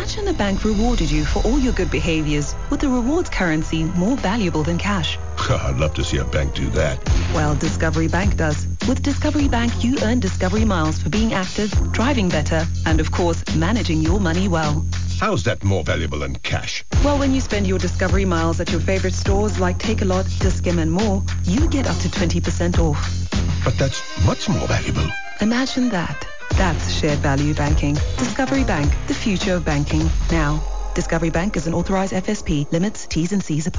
Imagine a bank rewarded you for all your good behaviors with a rewards currency more valuable than cash. I'd love to see a bank do that. Well, Discovery Bank does. With Discovery Bank, you earn Discovery Miles for being active, driving better, and of course, managing your money well. How's that more valuable than cash? Well, when you spend your Discovery Miles at your favorite stores like Takealot, Discount and more, you get up to 20% off. But that's much more valuable. Imagine that. That's shared value banking. Discovery Bank, the future of banking. Now, Discovery Bank is an authorized FSP. Limits, T's and C's apply.